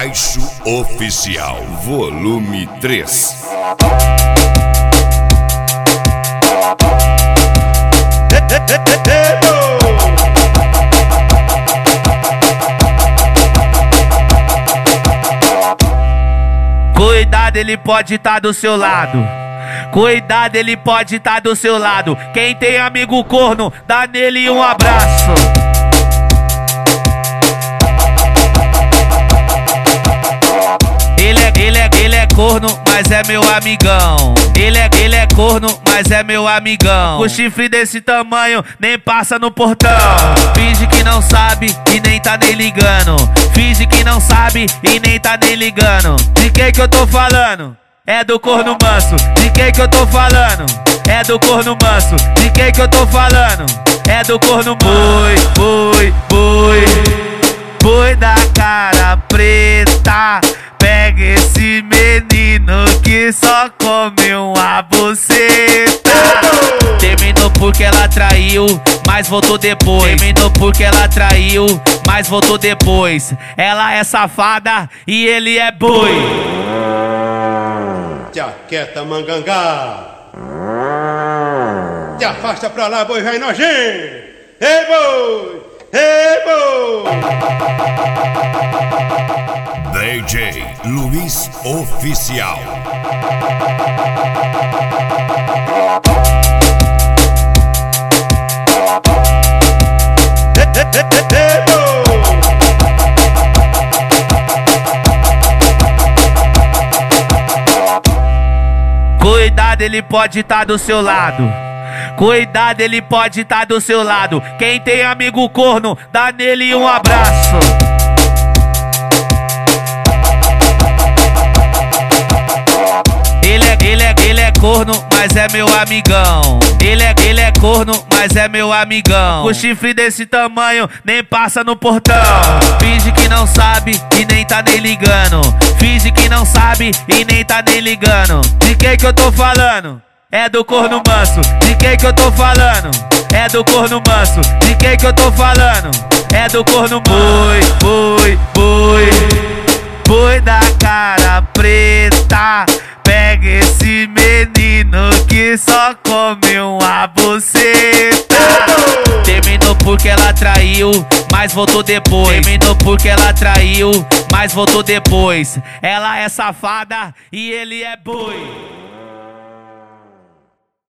Baixo Oficial, volume 3. Cuidado, ele pode estar do seu lado. Cuidado, ele pode estar do seu lado. Quem tem amigo corno, dá nele um abraço. Ele é corno, mas é meu amigão. Ele é corno, mas é meu amigão. Com chifre desse tamanho, nem passa no portão. Finge que não sabe e nem tá nem ligando. Finge que não sabe e nem tá nem ligando. De quem que eu tô falando? É do corno manso. De quem que eu tô falando? É do corno manso. De quem que eu tô falando? É do corno manso. Boi da cara preta. Pega esse menino que só come uma buceta. Terminou porque ela traiu, mas voltou depois. Terminou porque ela traiu, mas voltou depois. Ela é safada e ele é boi. Te aquieta, mangangá. Te afasta pra lá, boi vai nojento. Ei, boi! Ei, boi! DJ Luiz Oficial. Cuidado, ele pode estar do seu lado. Cuidado, ele pode estar do seu lado. Quem tem amigo corno, dá nele um abraço. Ele é corno, mas é meu amigão. Ele é corno, mas é meu amigão. Com chifre desse tamanho, nem passa no portão. Finge que não sabe e nem tá nem ligando. Finge que não sabe e nem tá nem ligando. De quem que eu tô falando? É do corno manso. De quem que eu tô falando? É do corno manso. De quem que eu tô falando? É do corno manso. Boi da cara preta. Pega esse menino que só come uma buceta. Terminou porque ela traiu, mas voltou depois. Terminou porque ela traiu, mas voltou depois. Ela é safada e ele é boi.